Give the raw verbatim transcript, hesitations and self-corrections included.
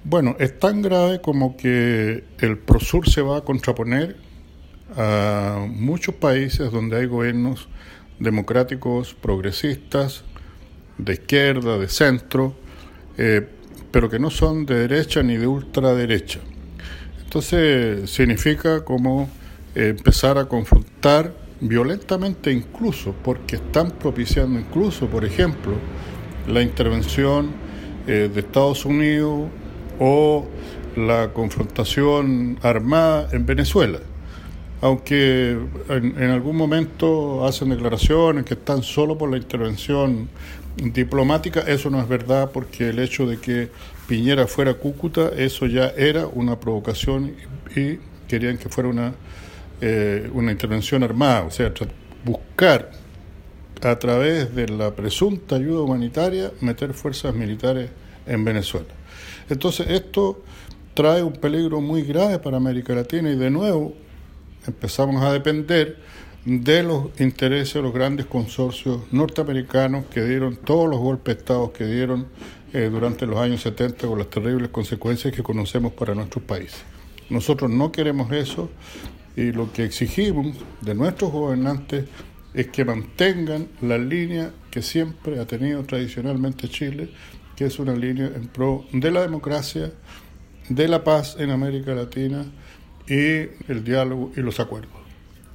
Bueno, es tan grave como que el Prosur se va a contraponer a muchos países donde hay gobiernos democráticos, progresistas, de izquierda, de centro, eh, pero que no son de derecha ni de ultraderecha. Entonces significa como eh, empezar a confrontar violentamente incluso, porque están propiciando incluso, por ejemplo, la intervención eh, de Estados Unidos o la confrontación armada en Venezuela. Aunque en, en algún momento hacen declaraciones que están solo por la intervención diplomática, eso no es verdad, porque el hecho de que Piñera fuera a Cúcuta, eso ya era una provocación y querían que fuera una, eh, una intervención armada, o sea, buscar a través de la presunta ayuda humanitaria meter fuerzas militares en Venezuela. Entonces esto trae un peligro muy grave para América Latina y de nuevo empezamos a depender de los intereses de los grandes consorcios norteamericanos que dieron todos los golpes de Estado que dieron eh, durante los años setenta con las terribles consecuencias que conocemos para nuestros países. Nosotros no queremos eso y lo que exigimos de nuestros gobernantes es que mantengan la línea que siempre ha tenido tradicionalmente Chile, que es una línea en pro de la democracia, de la paz en América Latina y el diálogo y los acuerdos.